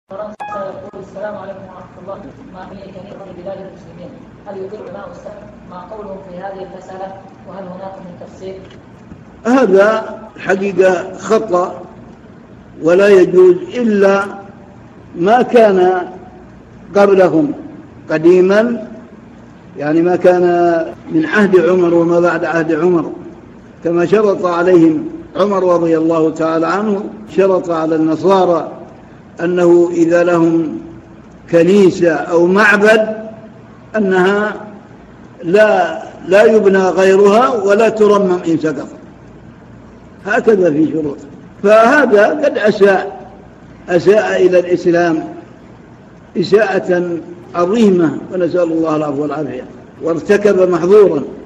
فرنسا يقول السلام عليكم ورحمة الله، ما هي كنيسة بلاد المسلمين؟ هل يدل علماء السلف ما قولهم في هذه المسألة؟ وهل هناك من تفسير؟ هذا حقيقة خطأ ولا يجوز إلا ما كان قبلهم قديما، يعني ما كان من عهد عمر وما بعد عهد عمر، كما شرط عليهم عمر رضي الله تعالى عنه، شرط على النصارى أنه إذا لهم كنيسة أو معبد أنها لا يبنى غيرها ولا ترمم إن سقط، هكذا في شروط. فهذا قد أساء إلى الإسلام إساءة عظيمة، ونسأل الله العفو والعافية، وارتكب محظورا.